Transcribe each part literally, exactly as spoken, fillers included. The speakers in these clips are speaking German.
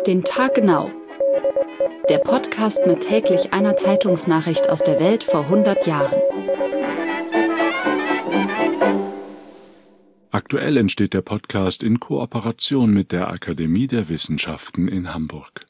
Auf den Tag genau. Der Podcast mit täglich einer Zeitungsnachricht aus der Welt vor hundert Jahren. Aktuell entsteht der Podcast in Kooperation mit der Akademie der Wissenschaften in Hamburg.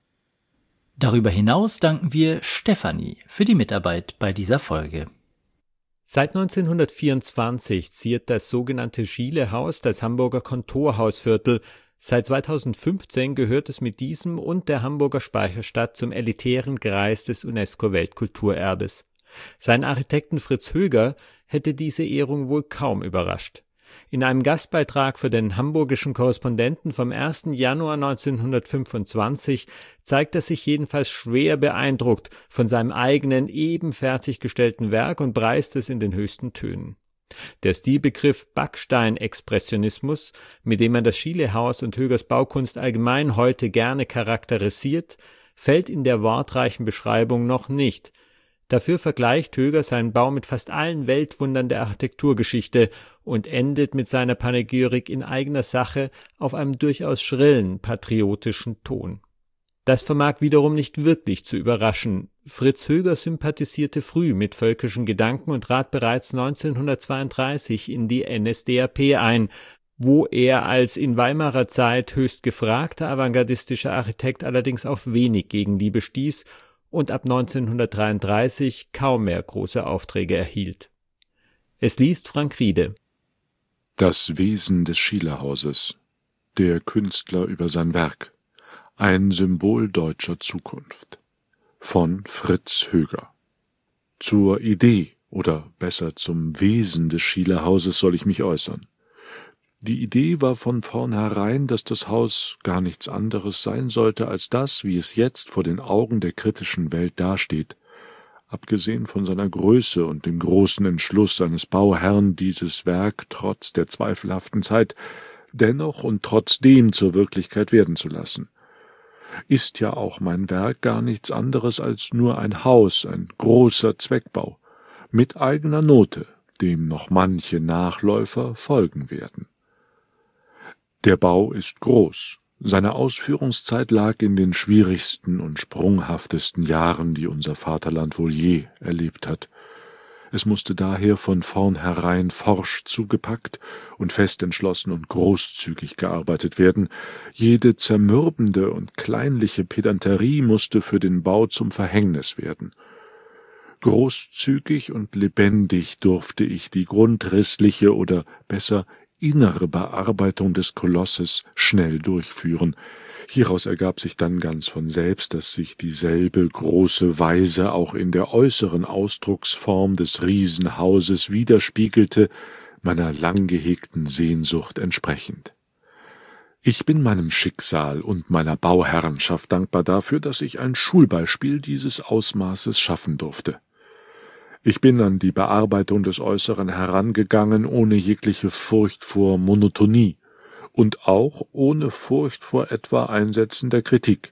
Darüber hinaus danken wir Stefanie für die Mitarbeit bei dieser Folge. Seit neunzehnhundertvierundzwanzig ziert das sogenannte Schiele-Haus das Hamburger Kontorhausviertel. Seit zweitausendfünfzehn gehört es mit diesem und der Hamburger Speicherstadt zum elitären Kreis des UNESCO-Weltkulturerbes. Seinen Architekten Fritz Höger hätte diese Ehrung wohl kaum überrascht. In einem Gastbeitrag für den Hamburgischen Korrespondenten vom ersten Januar neunzehnhundertfünfundzwanzig zeigt er sich jedenfalls schwer beeindruckt von seinem eigenen, eben fertiggestellten Werk und preist es in den höchsten Tönen. Der Stilbegriff Backstein-Expressionismus, mit dem man das Schiele-Haus und Högers Baukunst allgemein heute gerne charakterisiert, fällt in der wortreichen Beschreibung noch nicht. Dafür vergleicht Höger seinen Bau mit fast allen Weltwundern der Architekturgeschichte und endet mit seiner Panegyrik in eigener Sache auf einem durchaus schrillen, patriotischen Ton. Das vermag wiederum nicht wirklich zu überraschen. Fritz Höger sympathisierte früh mit völkischen Gedanken und trat bereits neunzehnhundertzweiunddreißig in die N S D A P ein, wo er als in Weimarer Zeit höchst gefragter avantgardistischer Architekt allerdings auf wenig Gegenliebe stieß und ab neunzehnhundertdreiunddreißig kaum mehr große Aufträge erhielt. Es liest Frank Riede. Das Wesen des Schiele-Hauses. Der Künstler über sein Werk. Ein Symbol deutscher Zukunft. Von Fritz Höger. Zur Idee oder besser zum Wesen des Schiele-Hauses soll ich mich äußern. Die Idee war von vornherein, dass das Haus gar nichts anderes sein sollte als das, wie es jetzt vor den Augen der kritischen Welt dasteht. Abgesehen von seiner Größe und dem großen Entschluss seines Bauherrn, dieses Werk trotz der zweifelhaften Zeit dennoch und trotzdem zur Wirklichkeit werden zu lassen. Ist ja auch mein Werk gar nichts anderes als nur ein Haus, ein großer Zweckbau, mit eigener Note, dem noch manche Nachläufer folgen werden. Der Bau ist groß. Seine Ausführungszeit lag in den schwierigsten und sprunghaftesten Jahren, die unser Vaterland wohl je erlebt hat. Es musste daher von vornherein forsch zugepackt und fest entschlossen und großzügig gearbeitet werden. Jede zermürbende und kleinliche Pedanterie musste für den Bau zum Verhängnis werden. Großzügig und lebendig durfte ich die grundrissliche oder besser innere Bearbeitung des Kolosses schnell durchführen. Hieraus ergab sich dann ganz von selbst, dass sich dieselbe große Weise auch in der äußeren Ausdrucksform des Riesenhauses widerspiegelte, meiner lang gehegten Sehnsucht entsprechend. Ich bin meinem Schicksal und meiner Bauherrenschaft dankbar dafür, dass ich ein Schulbeispiel dieses Ausmaßes schaffen durfte. Ich bin an die Bearbeitung des Äußeren herangegangen, ohne jegliche Furcht vor Monotonie und auch ohne Furcht vor etwa einsetzender Kritik.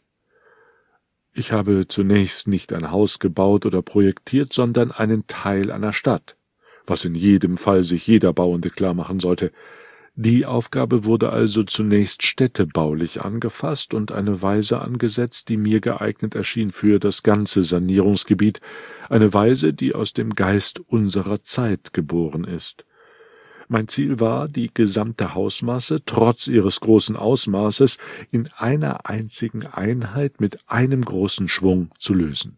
Ich habe zunächst nicht ein Haus gebaut oder projektiert, sondern einen Teil einer Stadt, was in jedem Fall sich jeder Bauende klar machen sollte. Die Aufgabe wurde also zunächst städtebaulich angefasst und eine Weise angesetzt, die mir geeignet erschien für das ganze Sanierungsgebiet, eine Weise, die aus dem Geist unserer Zeit geboren ist. Mein Ziel war, die gesamte Hausmasse, trotz ihres großen Ausmaßes, in einer einzigen Einheit mit einem großen Schwung zu lösen.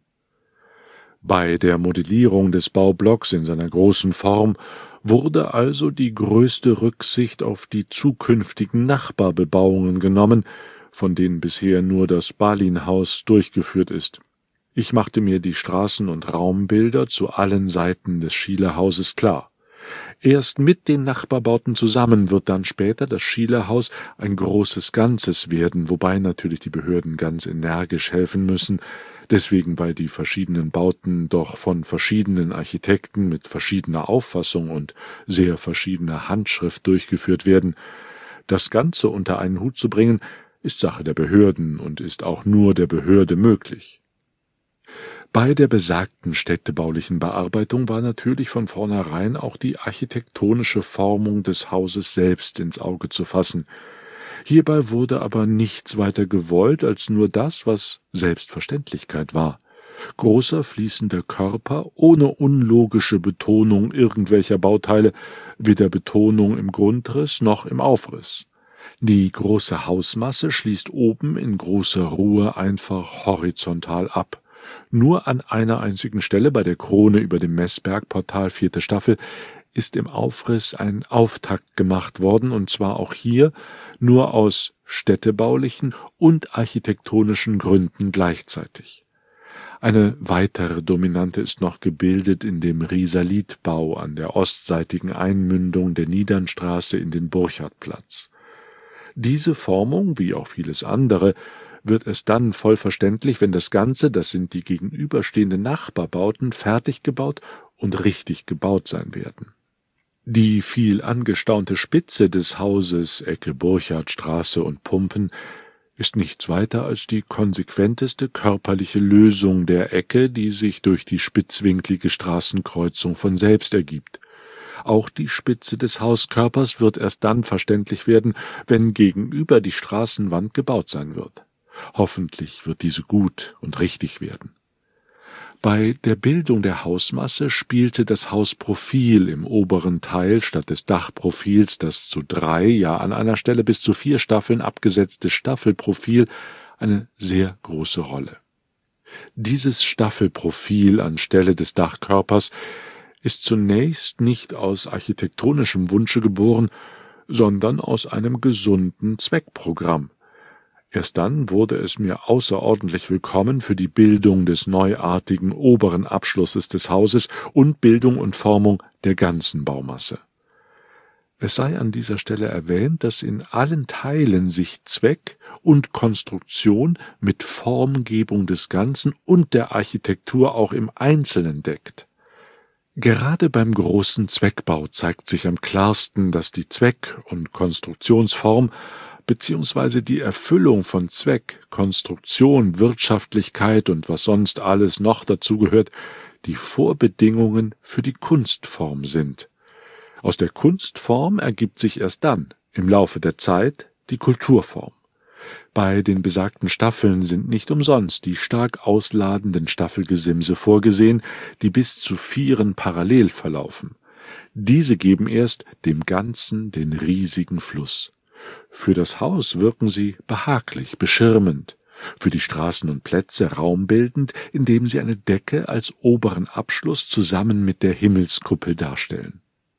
Bei der Modellierung des Baublocks in seiner großen Form wurde also die größte Rücksicht auf die zukünftigen Nachbarbebauungen genommen, von denen bisher nur das Balinhaus durchgeführt ist. Ich machte mir die Straßen- und Raumbilder zu allen Seiten des Schiele-Hauses klar. Erst mit den Nachbarbauten zusammen wird dann später das Schiele-Haus ein großes Ganzes werden, wobei natürlich die Behörden ganz energisch helfen müssen, deswegen weil die verschiedenen Bauten doch von verschiedenen Architekten mit verschiedener Auffassung und sehr verschiedener Handschrift durchgeführt werden. Das Ganze unter einen Hut zu bringen, ist Sache der Behörden und ist auch nur der Behörde möglich. Bei der besagten städtebaulichen Bearbeitung war natürlich von vornherein auch die architektonische Formung des Hauses selbst ins Auge zu fassen. Hierbei wurde aber nichts weiter gewollt als nur das, was Selbstverständlichkeit war. Großer fließender Körper ohne unlogische Betonung irgendwelcher Bauteile, weder Betonung im Grundriss noch im Aufriss. Die große Hausmasse schließt oben in großer Ruhe einfach horizontal ab. Nur an einer einzigen Stelle bei der Krone über dem Messbergportal vierte Staffel ist im Aufriss ein Auftakt gemacht worden, und zwar auch hier nur aus städtebaulichen und architektonischen Gründen gleichzeitig. Eine weitere Dominante ist noch gebildet in dem Risalitbau an der ostseitigen Einmündung der Niedernstraße in den Burchardplatz. Diese Formung, wie auch vieles andere, wird es dann voll verständlich, wenn das Ganze, das sind die gegenüberstehenden Nachbarbauten, fertig gebaut und richtig gebaut sein werden. Die viel angestaunte Spitze des Hauses Ecke Burchardstraße und Pumpen ist nichts weiter als die konsequenteste körperliche Lösung der Ecke, die sich durch die spitzwinklige Straßenkreuzung von selbst ergibt. Auch die Spitze des Hauskörpers wird erst dann verständlich werden, wenn gegenüber die Straßenwand gebaut sein wird. Hoffentlich wird diese gut und richtig werden. Bei der Bildung der Hausmasse spielte das Hausprofil im oberen Teil statt des Dachprofils das zu drei, ja an einer Stelle bis zu vier Staffeln abgesetzte Staffelprofil eine sehr große Rolle. Dieses Staffelprofil anstelle des Dachkörpers ist zunächst nicht aus architektonischem Wunsche geboren, sondern aus einem gesunden Zweckprogramm. Erst dann wurde es mir außerordentlich willkommen für die Bildung des neuartigen oberen Abschlusses des Hauses und Bildung und Formung der ganzen Baumasse. Es sei an dieser Stelle erwähnt, dass in allen Teilen sich Zweck und Konstruktion mit Formgebung des Ganzen und der Architektur auch im Einzelnen deckt. Gerade beim großen Zweckbau zeigt sich am klarsten, dass die Zweck- und Konstruktionsform beziehungsweise die Erfüllung von Zweck, Konstruktion, Wirtschaftlichkeit und was sonst alles noch dazugehört, die Vorbedingungen für die Kunstform sind. Aus der Kunstform ergibt sich erst dann, im Laufe der Zeit, die Kulturform. Bei den besagten Staffeln sind nicht umsonst die stark ausladenden Staffelgesimse vorgesehen, die bis zu vieren parallel verlaufen. Diese geben erst dem Ganzen den riesigen Fluss. Für das Haus wirken sie behaglich, beschirmend, für die Straßen und Plätze raumbildend, indem sie eine Decke als oberen Abschluss zusammen mit der Himmelskuppel darstellen.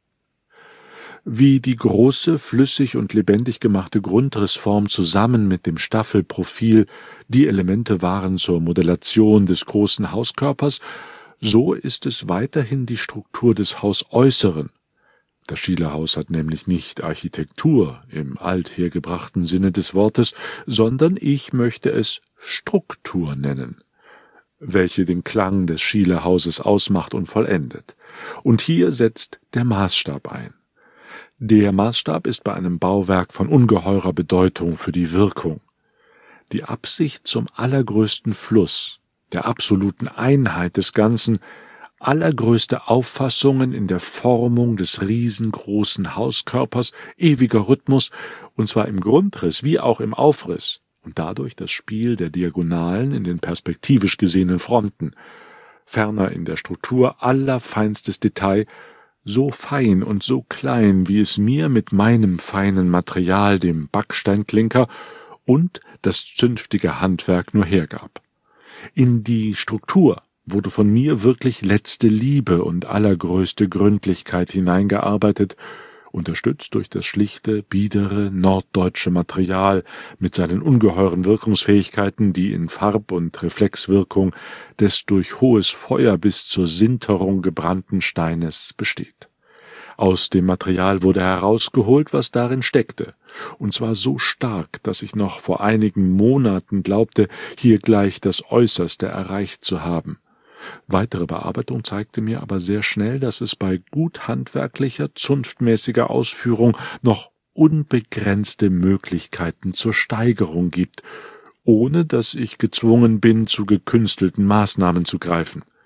Wie die große, flüssig und lebendig gemachte Grundrissform zusammen mit dem Staffelprofil die Elemente waren zur Modellation des großen Hauskörpers, so ist es weiterhin die Struktur des Hausäußeren. Das Schielerhaus hat nämlich nicht Architektur im althergebrachten Sinne des Wortes, sondern ich möchte es Struktur nennen, welche den Klang des Schielerhauses ausmacht und vollendet. Und hier setzt der Maßstab ein. Der Maßstab ist bei einem Bauwerk von ungeheurer Bedeutung für die Wirkung. Die Absicht zum allergrößten Fluss, der absoluten Einheit des Ganzen, allergrößte Auffassungen in der Formung des riesengroßen Hauskörpers, ewiger Rhythmus, und zwar im Grundriss wie auch im Aufriss, und dadurch das Spiel der Diagonalen in den perspektivisch gesehenen Fronten, ferner in der Struktur allerfeinstes Detail, so fein und so klein, wie es mir mit meinem feinen Material, dem Backsteinklinker, und das zünftige Handwerk nur hergab. In die Struktur wurde von mir wirklich letzte Liebe und allergrößte Gründlichkeit hineingearbeitet, unterstützt durch das schlichte, biedere, norddeutsche Material mit seinen ungeheuren Wirkungsfähigkeiten, die in Farb- und Reflexwirkung des durch hohes Feuer bis zur Sinterung gebrannten Steines besteht. Aus dem Material wurde herausgeholt, was darin steckte, und zwar so stark, dass ich noch vor einigen Monaten glaubte, hier gleich das Äußerste erreicht zu haben. Weitere Bearbeitung zeigte mir aber sehr schnell, dass es bei gut handwerklicher, zunftmäßiger Ausführung noch unbegrenzte Möglichkeiten zur Steigerung gibt, ohne dass ich gezwungen bin, zu gekünstelten Maßnahmen zu greifen.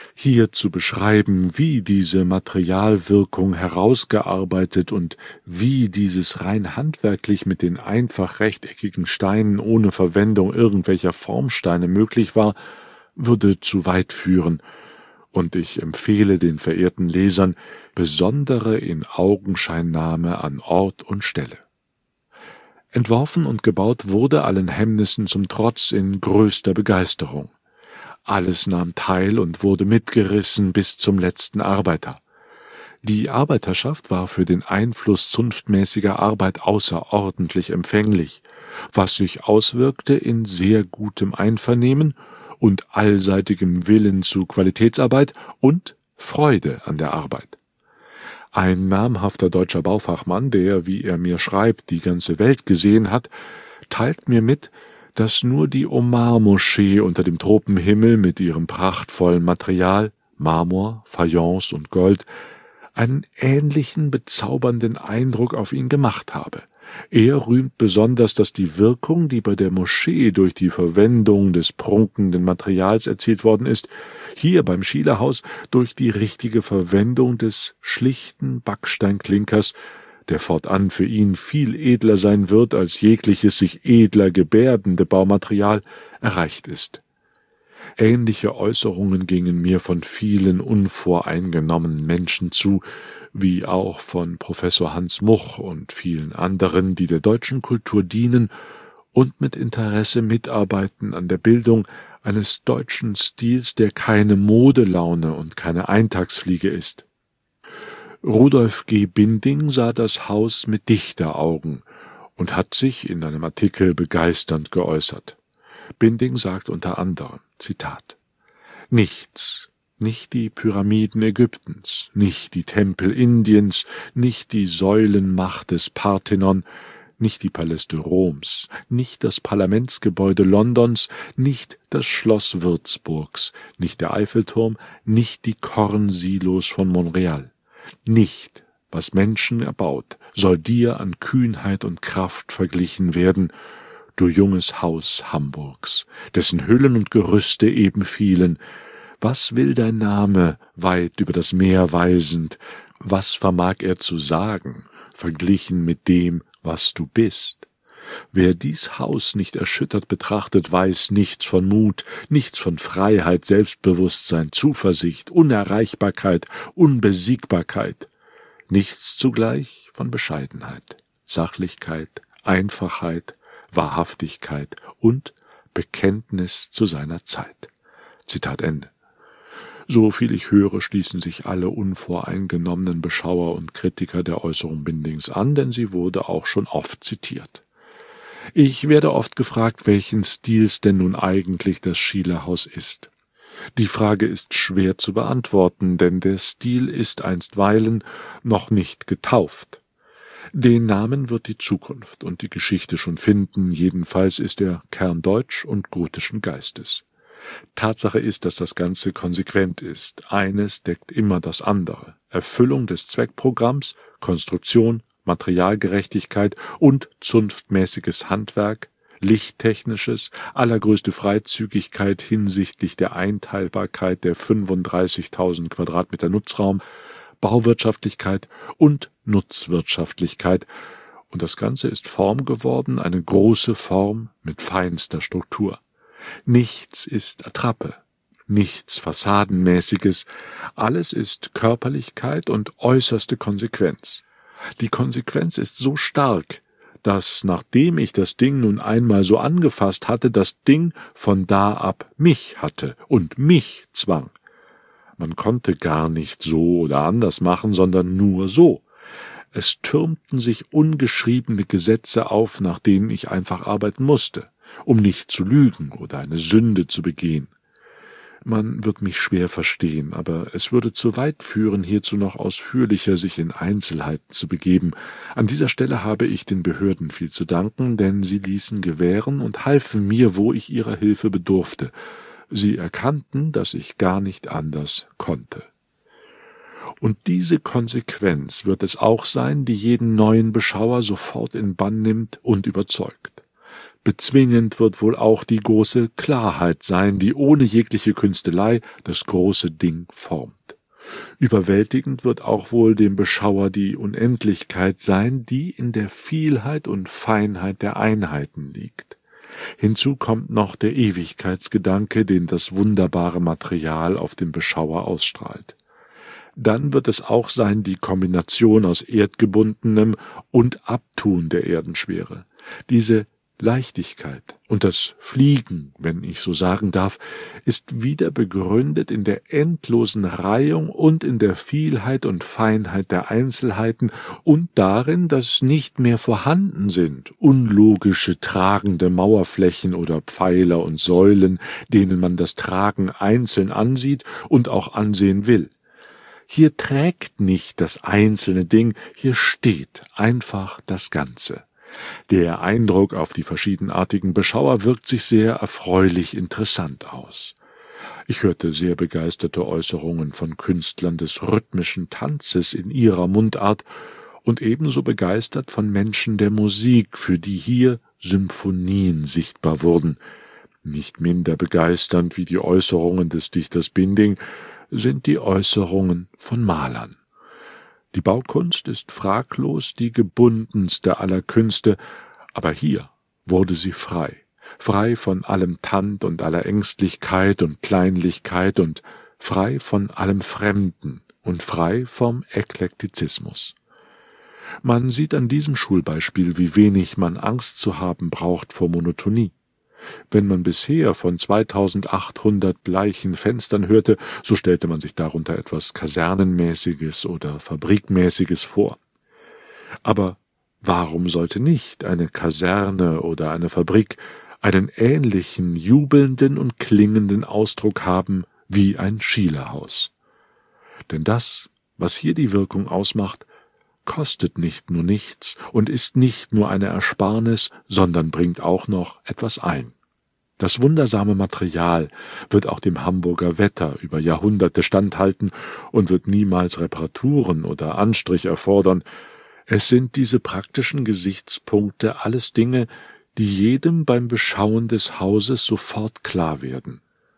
Hier zu beschreiben, wie diese Materialwirkung herausgearbeitet und wie dieses rein handwerklich mit den einfach rechteckigen Steinen ohne Verwendung irgendwelcher Formsteine möglich war, würde zu weit führen, und ich empfehle den verehrten Lesern besondere Inaugenscheinnahme an Ort und Stelle. Entworfen und gebaut wurde allen Hemmnissen zum Trotz in größter Begeisterung. Alles nahm teil und wurde mitgerissen bis zum letzten Arbeiter. Die Arbeiterschaft war für den Einfluss zunftmäßiger Arbeit außerordentlich empfänglich, was sich auswirkte in sehr gutem Einvernehmen und allseitigem Willen zu Qualitätsarbeit und Freude an der Arbeit. Ein namhafter deutscher Baufachmann, der, wie er mir schreibt, die ganze Welt gesehen hat, teilt mir mit, dass nur die Omar-Moschee unter dem Tropenhimmel mit ihrem prachtvollen Material, Marmor, Fayence und Gold, einen ähnlichen bezaubernden Eindruck auf ihn gemacht habe. Er rühmt besonders, dass die Wirkung, die bei der Moschee durch die Verwendung des prunkenden Materials erzielt worden ist, hier beim Schielehaus durch die richtige Verwendung des schlichten Backsteinklinkers, der fortan für ihn viel edler sein wird als jegliches sich edler gebärdende Baumaterial, erreicht ist. Ähnliche Äußerungen gingen mir von vielen unvoreingenommenen Menschen zu, wie auch von Professor Hans Much und vielen anderen, die der deutschen Kultur dienen und mit Interesse mitarbeiten an der Bildung eines deutschen Stils, der keine Modelaune und keine Eintagsfliege ist. Rudolf G. Binding sah das Haus mit Dichteraugen und hat sich in einem Artikel begeisternd geäußert. Binding sagt unter anderem, Zitat, »Nichts, nicht die Pyramiden Ägyptens, nicht die Tempel Indiens, nicht die Säulenmacht des Parthenon, nicht die Paläste Roms, nicht das Parlamentsgebäude Londons, nicht das Schloss Würzburgs, nicht der Eiffelturm, nicht die Kornsilos von Montreal. Nicht, was Menschen erbaut, soll dir an Kühnheit und Kraft verglichen werden, du junges Haus Hamburgs, dessen Hüllen und Gerüste eben fielen. Was will dein Name, weit über das Meer weisend, was vermag er zu sagen, verglichen mit dem, was du bist? Wer dies Haus nicht erschüttert betrachtet, weiß nichts von Mut, nichts von Freiheit, Selbstbewusstsein, Zuversicht, Unerreichbarkeit, Unbesiegbarkeit, nichts zugleich von Bescheidenheit, Sachlichkeit, Einfachheit, Wahrhaftigkeit und Bekenntnis zu seiner Zeit. Zitat Ende. So viel ich höre, schließen sich alle unvoreingenommenen Beschauer und Kritiker der Äußerung Bindings an, denn sie wurde auch schon oft zitiert. Ich werde oft gefragt, welchen Stils denn nun eigentlich das Schielehaus ist. Die Frage ist schwer zu beantworten, denn der Stil ist einstweilen noch nicht getauft. Den Namen wird die Zukunft und die Geschichte schon finden, jedenfalls ist er kerndeutsch und gotischen Geistes. Tatsache ist, dass das Ganze konsequent ist. Eines deckt immer das andere. Erfüllung des Zweckprogramms, Konstruktion, Materialgerechtigkeit und zunftmäßiges Handwerk, lichttechnisches, allergrößte Freizügigkeit hinsichtlich der Einteilbarkeit der fünfunddreißigtausend Quadratmeter Nutzraum, Bauwirtschaftlichkeit und Nutzwirtschaftlichkeit, und das Ganze ist Form geworden, eine große Form mit feinster Struktur. Nichts ist Attrappe, nichts Fassadenmäßiges, alles ist Körperlichkeit und äußerste Konsequenz. Die Konsequenz ist so stark, dass, nachdem ich das Ding nun einmal so angefasst hatte, das Ding von da ab mich hatte und mich zwang. Man konnte gar nicht so oder anders machen, sondern nur so. Es türmten sich ungeschriebene Gesetze auf, nach denen ich einfach arbeiten musste, um nicht zu lügen oder eine Sünde zu begehen. Man wird mich schwer verstehen, aber es würde zu weit führen, hierzu noch ausführlicher sich in Einzelheiten zu begeben. An dieser Stelle habe ich den Behörden viel zu danken, denn sie ließen gewähren und halfen mir, wo ich ihrer Hilfe bedurfte. Sie erkannten, dass ich gar nicht anders konnte. Und diese Konsequenz wird es auch sein, die jeden neuen Beschauer sofort in Bann nimmt und überzeugt. Bezwingend wird wohl auch die große Klarheit sein, die ohne jegliche Künstelei das große Ding formt. Überwältigend wird auch wohl dem Beschauer die Unendlichkeit sein, die in der Vielheit und Feinheit der Einheiten liegt. Hinzu kommt noch der Ewigkeitsgedanke, den das wunderbare Material auf den Beschauer ausstrahlt. Dann wird es auch sein die Kombination aus Erdgebundenem und Abtun der Erdenschwere. Diese Leichtigkeit und das Fliegen, wenn ich so sagen darf, ist wieder begründet in der endlosen Reihung und in der Vielheit und Feinheit der Einzelheiten und darin, dass nicht mehr vorhanden sind unlogische tragende Mauerflächen oder Pfeiler und Säulen, denen man das Tragen einzeln ansieht und auch ansehen will. Hier trägt nicht das einzelne Ding, hier steht einfach das Ganze. Der Eindruck auf die verschiedenartigen Beschauer wirkt sich sehr erfreulich interessant aus. Ich hörte sehr begeisterte Äußerungen von Künstlern des rhythmischen Tanzes in ihrer Mundart und ebenso begeistert von Menschen der Musik, für die hier Symphonien sichtbar wurden. Nicht minder begeisternd wie die Äußerungen des Dichters Binding sind die Äußerungen von Malern. Die Baukunst ist fraglos die gebundenste aller Künste, aber hier wurde sie frei, frei von allem Tand und aller Ängstlichkeit und Kleinlichkeit und frei von allem Fremden und frei vom Eklektizismus. Man sieht an diesem Schulbeispiel, wie wenig man Angst zu haben braucht vor Monotonie. Wenn man bisher von zweitausendachthundert gleichen Fenstern hörte, so stellte man sich darunter etwas Kasernenmäßiges oder Fabrikmäßiges vor. Aber warum sollte nicht eine Kaserne oder eine Fabrik einen ähnlichen jubelnden und klingenden Ausdruck haben wie ein Schielerhaus? Denn das, was hier die Wirkung ausmacht, kostet nicht nur nichts und ist nicht nur eine Ersparnis, sondern bringt auch noch etwas ein. Das wundersame Material wird auch dem Hamburger Wetter über Jahrhunderte standhalten und wird niemals Reparaturen oder Anstrich erfordern. Es sind diese praktischen Gesichtspunkte alles Dinge, die jedem beim Beschauen des Hauses sofort klar werden.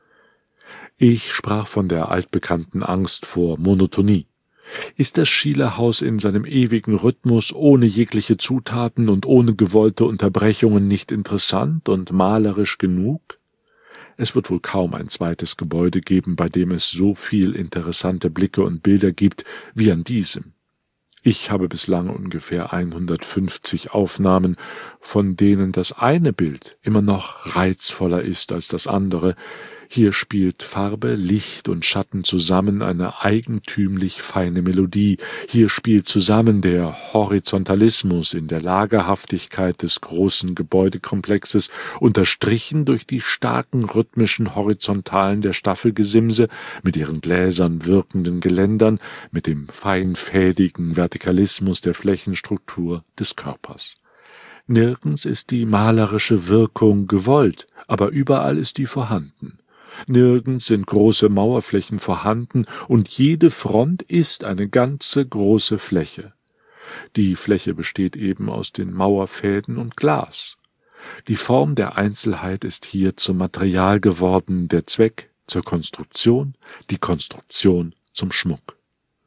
Ich sprach von der altbekannten Angst vor Monotonie. Ist das Schielerhaus in seinem ewigen Rhythmus ohne jegliche Zutaten und ohne gewollte Unterbrechungen nicht interessant und malerisch genug? Es wird wohl kaum ein zweites Gebäude geben, bei dem es so viel interessante Blicke und Bilder gibt wie an diesem. Ich habe bislang ungefähr hundertfünfzig Aufnahmen, von denen das eine Bild immer noch reizvoller ist als das andere. Hier spielt Farbe, Licht und Schatten zusammen eine eigentümlich feine Melodie. Hier spielt zusammen der Horizontalismus in der Lagerhaftigkeit des großen Gebäudekomplexes, unterstrichen durch die starken rhythmischen Horizontalen der Staffelgesimse mit ihren gläsern wirkenden Geländern, mit dem feinfädigen Vertikalismus der Flächenstruktur des Körpers. Nirgends ist die malerische Wirkung gewollt, aber überall ist die vorhanden. Nirgends sind große Mauerflächen vorhanden, und jede Front ist eine ganze große Fläche. Die Fläche besteht eben aus den Mauerfäden und Glas. Die Form der Einzelheit ist hier zum Material geworden, der Zweck zur Konstruktion, die Konstruktion zum Schmuck.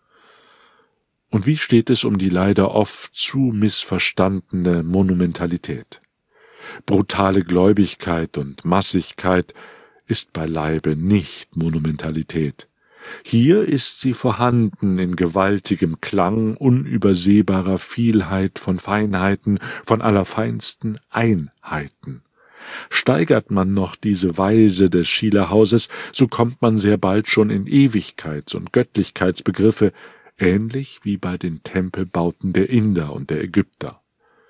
Und wie steht es um die leider oft zu missverstandene Monumentalität? Brutale Gläubigkeit und Massigkeit ist beileibe nicht Monumentalität. Hier ist sie vorhanden in gewaltigem Klang unübersehbarer Vielheit von Feinheiten, von allerfeinsten Einheiten. Steigert man noch diese Weise des Schielerhauses, so kommt man sehr bald schon in Ewigkeits- und Göttlichkeitsbegriffe, ähnlich wie bei den Tempelbauten der Inder und der Ägypter.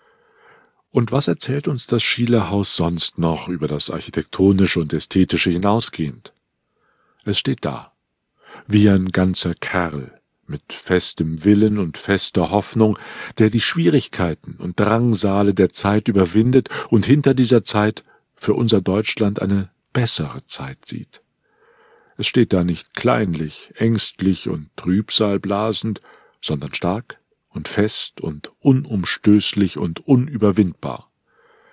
Und was erzählt uns das Schielerhaus sonst noch über das Architektonische und Ästhetische hinausgehend? Es steht da, wie ein ganzer Kerl, mit festem Willen und fester Hoffnung, der die Schwierigkeiten und Drangsale der Zeit überwindet und hinter dieser Zeit für unser Deutschland eine bessere Zeit sieht. Es steht da nicht kleinlich, ängstlich und trübsalblasend, sondern stark und fest und unumstößlich und unüberwindbar.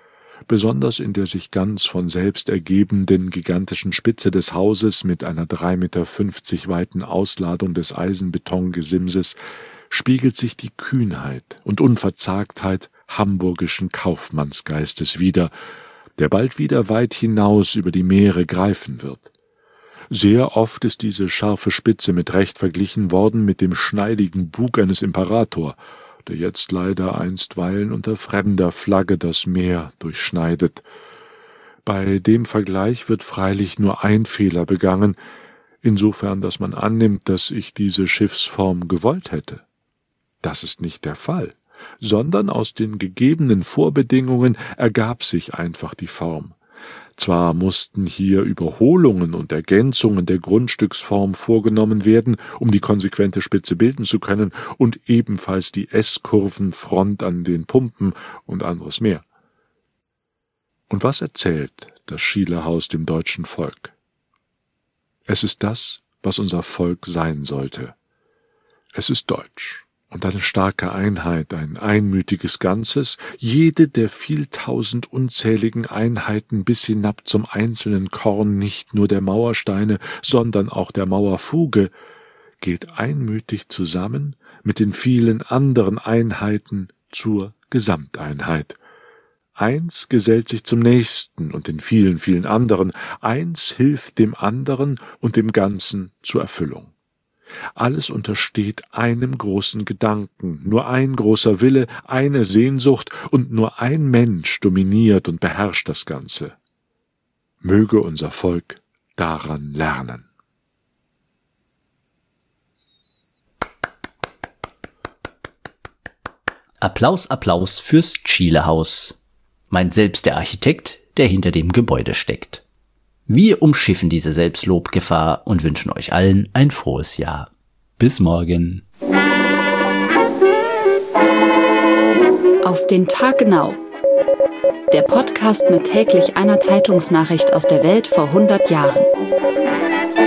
besonders in der sich ganz von selbst ergebenden gigantischen Spitze des Hauses mit einer drei Meter fünfzig weiten Ausladung des Eisenbetongesimses, spiegelt sich die Kühnheit und Unverzagtheit hamburgischen Kaufmannsgeistes wider, der bald wieder weit hinaus über die Meere greifen wird. Sehr oft ist diese scharfe Spitze mit Recht verglichen worden mit dem schneidigen Bug eines Imperator, der jetzt leider einstweilen unter fremder Flagge das Meer durchschneidet. Bei dem Vergleich wird freilich nur ein Fehler begangen, insofern, dass man annimmt, dass ich diese Schiffsform gewollt hätte. Das ist nicht der Fall, sondern aus den gegebenen Vorbedingungen ergab sich einfach die Form. Zwar mussten hier Überholungen und Ergänzungen der Grundstücksform vorgenommen werden, um die konsequente Spitze bilden zu können, und ebenfalls die S-Kurvenfront an den Pumpen und anderes mehr. Und was erzählt das Schielehaus dem deutschen Volk? Es ist das, was unser Volk sein sollte. Es ist deutsch. Und eine starke Einheit, ein einmütiges Ganzes, jede der vieltausend unzähligen Einheiten bis hinab zum einzelnen Korn nicht nur der Mauersteine, sondern auch der Mauerfuge, geht einmütig zusammen mit den vielen anderen Einheiten zur Gesamteinheit. Eins gesellt sich zum nächsten und den vielen, vielen anderen, eins hilft dem anderen und dem Ganzen zur Erfüllung. Alles untersteht einem großen Gedanken, nur ein großer Wille, eine Sehnsucht, und nur ein Mensch dominiert und beherrscht das Ganze. Möge unser Volk daran lernen. Applaus, Applaus fürs Schielehaus, meint selbst der Architekt, der hinter dem Gebäude steckt. Wir umschiffen diese Selbstlobgefahr und wünschen euch allen ein frohes Jahr. Bis morgen. Auf den Tag genau. Der Podcast mit täglich einer Zeitungsnachricht aus der Welt vor hundert Jahren.